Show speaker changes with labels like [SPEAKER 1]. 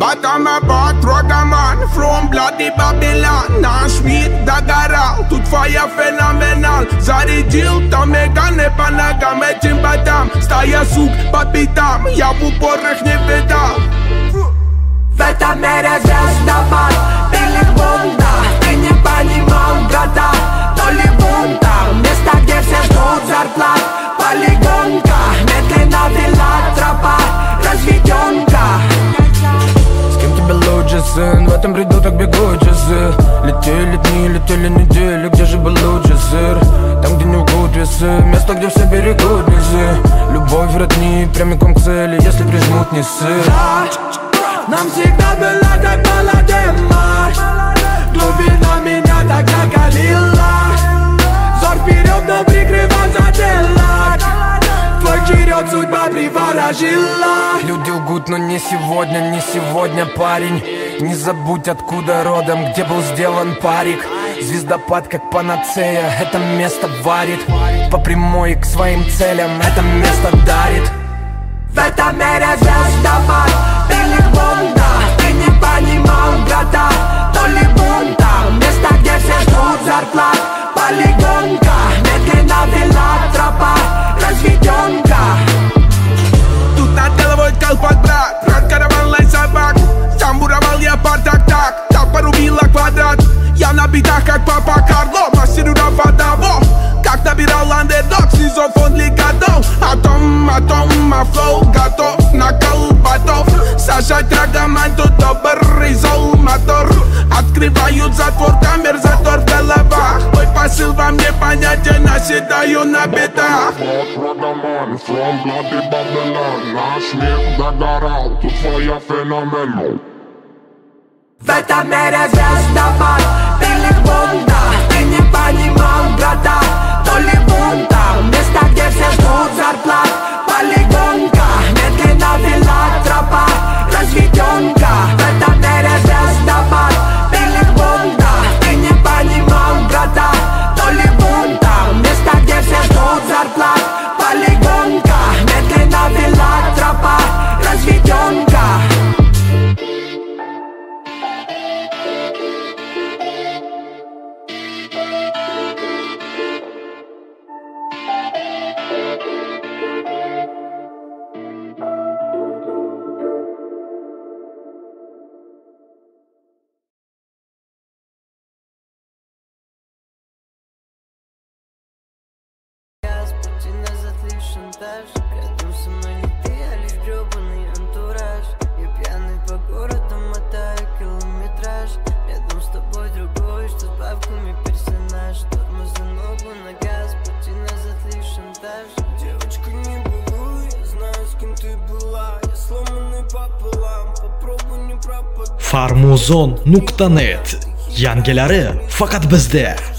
[SPEAKER 1] Батама бат, Рогаман, from bloody Babylon. Наш мир догорал, тут твоя феноменал. Зарядил там меганы по ногам этим ботам. Стая сук по пятам, я в упор их не видал.
[SPEAKER 2] В этом мире звездопад, или бунта. Ты не понимал, брата, то ли бунта. Место, где все ждут зарплат. Полигонка, медленно вела тропа. Разведенка.
[SPEAKER 3] С кем тебе лучше, сын? В этом бреду так бегут часы. Летели дни, летели недели. Где же был лучше сыр? Там, где не лгут весы. Место, где все берегут низы. Любовь родни, прямиком к цели. Если прижмут, не сыр.
[SPEAKER 2] Нам всегда была так молодема. Глубина меня тогда калила. Взор вперед, но прикрывал затылок. Твой черед судьба приворожила.
[SPEAKER 3] Люди лгут, но не сегодня, парень. Не забудь, откуда родом, где был сделан парик. Звездопад как панацея, это место варит. По прямой к своим целям, это место дарит.
[SPEAKER 2] В этом мире звездопад, или бунта. Ты не понимал, брата, то ли бунта. Место, где все ждут зарплат. Полигонка, медленно вела тропа. Разведенка.
[SPEAKER 1] Тут над головой колпак, брат. Раскаравал лай собак. Сам буровал я так порубила квадрат. Я на битах как Папа Карло. Мастерура Фадаво. Как набирал андердог, снизу фон лигадов. Атом, а флоу готов на колбатов. Сажать рогомань, тут добрый зол мотор. Открывают затвор, камер затор в головах. Мой посыл вам не понятен, наседаю на бедах.
[SPEAKER 4] Рогомань, from bloody Babylon. Наш мир догорал, тут твоя феноменал.
[SPEAKER 2] В этом мире звездопад, или бунта. Ты не понимал, брата, то ли бунта. Место, где все ждут зарплат. Полигонка, медленно вела тропа. Разведенка. В этом мире звездопад, или бунта. Ты не понимал, брата, то ли бунта. Место, где все ждут зарплат. Полигонка, медленно вела тропа. Разведенка.
[SPEAKER 5] Рядом со мной не ты, а лишь гребаный антураж. Я пьяный по городу, мотаю километраж. Рядом с тобой другой, что с бабками персонаж. Тормоз за ногу на газ, пути назад лишь шантаж. Девочка, не балуй, я знаю, с кем ты была. Я сломанный пополам, попробуй не пропадай.
[SPEAKER 6] Farmuzon.net Yangilari faqat bizda.